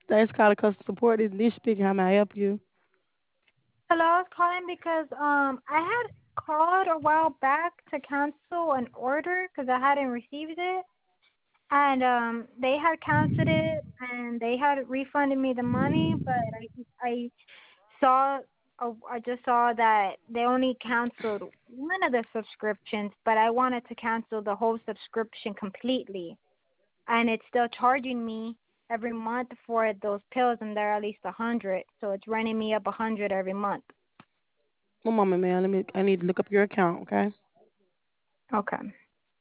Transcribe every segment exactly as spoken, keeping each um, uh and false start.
Thanks for calling customer support. This is Niche speaking. How may I help you? Hello, I was calling because um I had called a while back to cancel an order because I hadn't received it, and um they had canceled it and they had refunded me the money, but I I saw uh, I just saw that they only canceled one of the subscriptions, but I wanted to cancel the whole subscription completely, and it's still charging me every month for those pills, and they're at least a hundred, so it's running me up a hundred every month. One moment, man. Let me. I need to look up your account. Okay. Okay.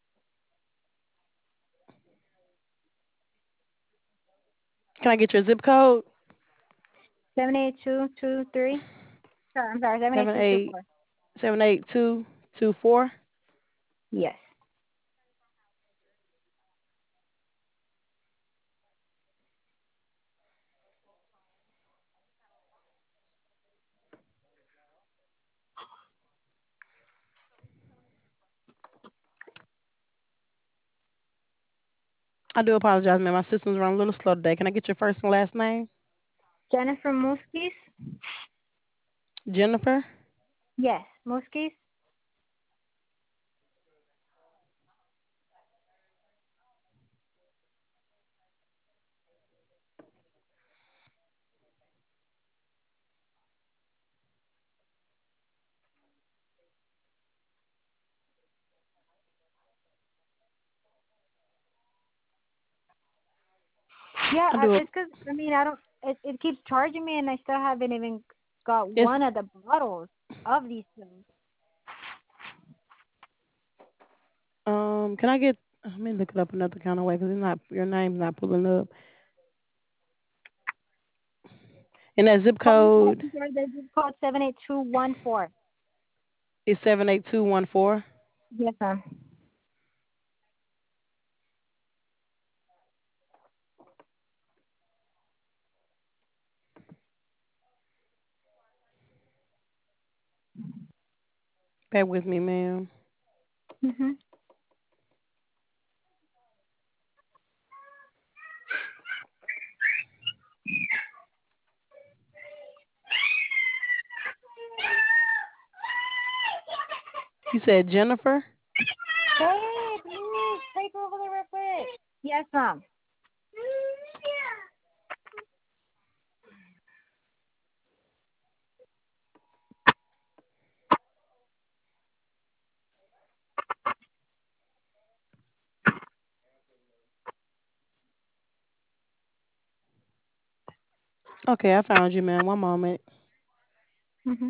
Can I get your zip code? Seven eight two two three. Sorry, I'm sorry. Seven eight Seven two two eight four. seven eight two two four. Yes. I do apologize, man. My system's running a little slow today. Can I get your first and last name? Jennifer Muskis. Jennifer. Yes, Muskis. Yeah, I I, do. it's because I mean I don't. It it keeps charging me, and I still haven't even got It's one of the bottles of these things. um. Can I get? Let me look it up another kind of way because it's not your name's not pulling up. And that zip Oh, I'm sorry. code I'm sorry. This is called seven eight two one four. is seven eight two one four. Yes, ma'am. Bear with me, ma'am. Mhm. You said Jennifer. Hey, please take over the real quick. Yes, ma'am. Okay, I found you, ma'am. One moment. Mhm.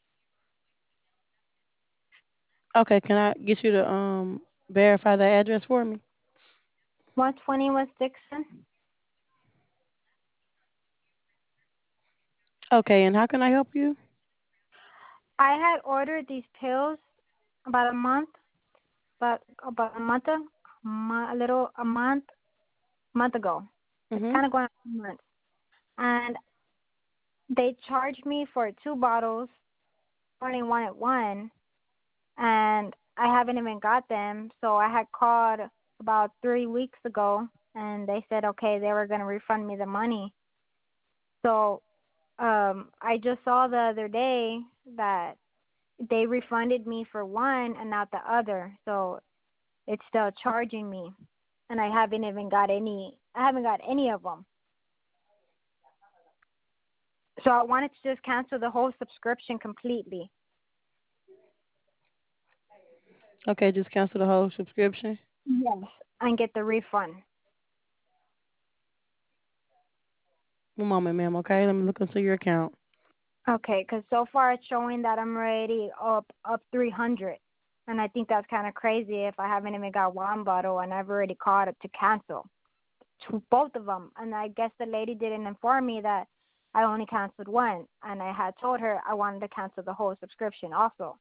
Okay, can I get you to um verify the address for me? One twenty West Dixon. Okay, and how can I help you? I had ordered these pills about a month, but about a month, a, mo- a little a month, month ago. It's Mhm. kind of going on two months, and they charged me for two bottles. Only wanted one, and I haven't even got them. So I had called about three weeks ago, and they said okay, they were gonna refund me the money. So um, I just saw the other day that they refunded me for one and not the other. So it's still charging me, and I haven't even got any. I haven't got any of them. So I wanted to just cancel the whole subscription completely. Okay, just cancel the whole subscription. Yes. And get the refund. One moment, ma'am. Okay, let me look into your account. Okay, because so far it's showing that I'm already up up three hundred, and I think that's kind of crazy if I haven't even got one bottle and I've already called it to cancel to both of them. And I guess the lady didn't inform me that I only canceled one, and I had told her I wanted to cancel the whole subscription also.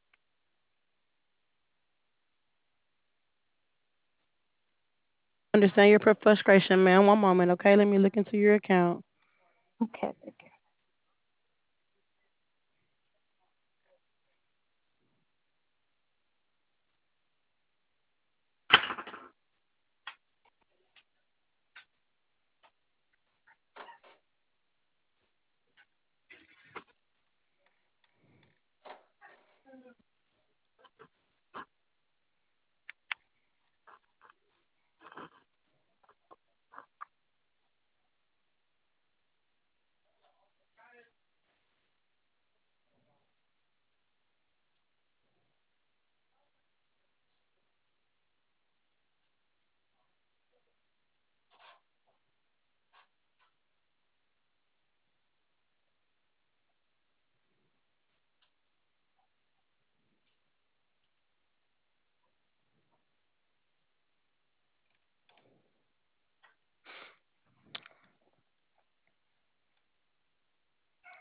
Understand your per- frustration, ma'am. One moment, okay? Let me look into your account. Okay. Okay.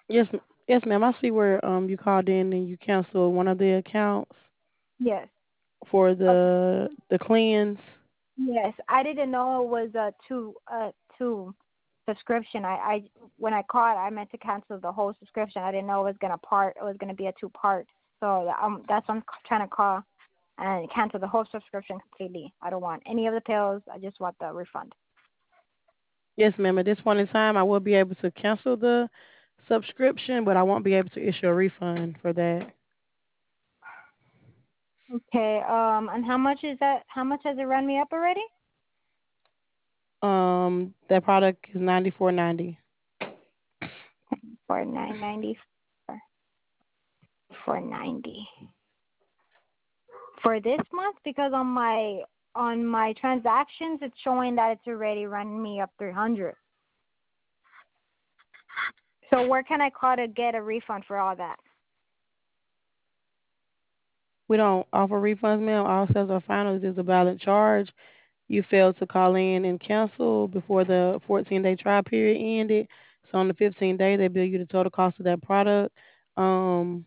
Yes, m- yes, ma'am. I see where um you called in and you canceled one of the accounts Yes. for Uh, the the cleanse. yes. I didn't know it was a two uh two subscription. I I when I called, I meant to cancel the whole subscription. I didn't know it was gonna part. It was gonna be a two part. So um that's why I'm c- trying to call and cancel the whole subscription completely. I don't want any of the pills. I just want the refund. Yes, ma'am. At this point in time, I will be able to cancel the subscription, but I won't be able to issue a refund for that. Okay. Um. And how much is that? How much has it run me up already? Um, that product is ninety four ninety. For nine ninety. For ninety. For this month, because on my on my transactions, it's showing that it's already running me up three hundred. So where can I call to get a refund for all that? We don't offer refunds, ma'am. All sales are final. There's a valid charge. You failed to call in and cancel before the fourteen day trial period ended. So on the fifteenth day, they bill you the total cost of that product. Um,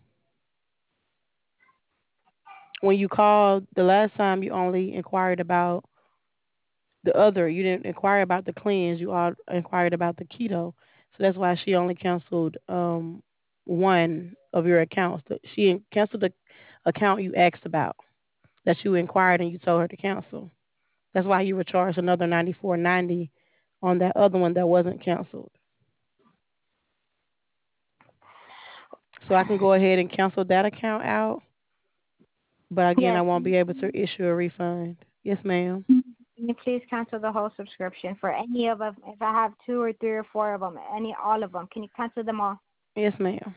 when you called the last time, you only inquired about the other. You didn't inquire about the cleanse. You all inquired about the keto. So that's why she only canceled um, one of your accounts. The- She canceled the account you asked about that you inquired and you told her to cancel. That's why you were charged another ninety four ninety on that other one that wasn't canceled. So I can go ahead and cancel that account out, but again, I Yes. won't be able to issue a refund. Yes, ma'am. Can you please cancel the whole subscription for any of them? If I have two or three or four of them, any all of them, can you cancel them all? Yes, ma'am.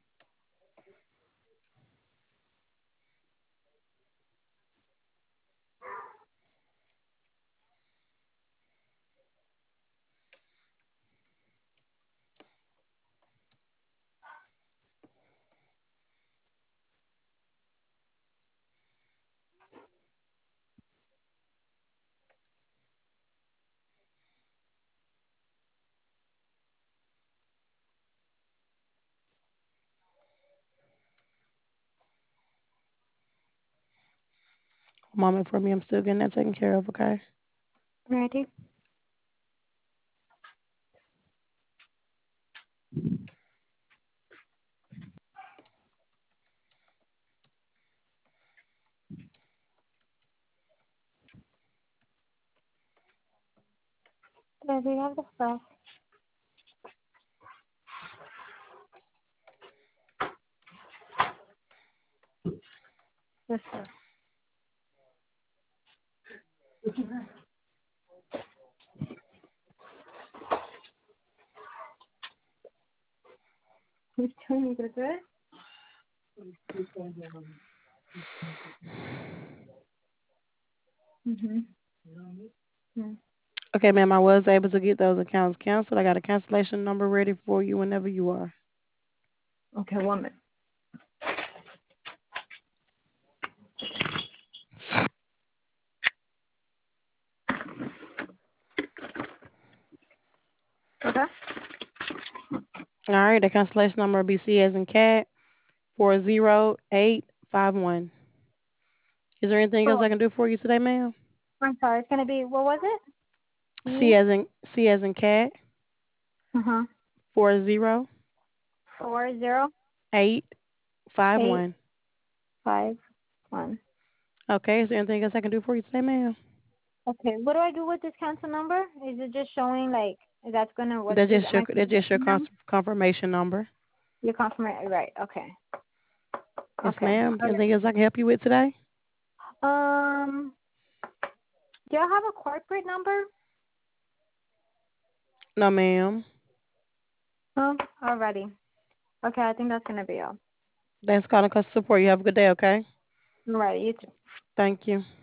One moment for me. I'm still getting that taken care of. Okay. Ready? Does he have the stuff? Yes, sir. Which one is it? Mhm. Mm. Okay, ma'am. I was able to get those accounts canceled. I got a cancellation number ready for you whenever you are. Okay, one minute. Okay. All right. The cancellation number will be C as in cat four zero eight five one. Is there anything else So I can do for you today, ma'am? I'm sorry. It's gonna be what was it? C C. as in C as in cat Uh huh. four zero Four zero eight five eight one. five one. Okay. Is there anything else I can do for you today, ma'am? Okay. What do I do with this cancel number? Is it just showing like that's gonna what's That's the just am your I that's just your now? cons- confirmation number. Your confirmation right? Okay. Yes, Okay. ma'am. Okay. Anything else I can help you with today? Um. Do y'all have a corporate number? No, ma'am. Oh, alrighty. Okay. I think that's gonna be all. Thanks for calling customer support. You have a good day. Okay. Alrighty. You too. Thank you.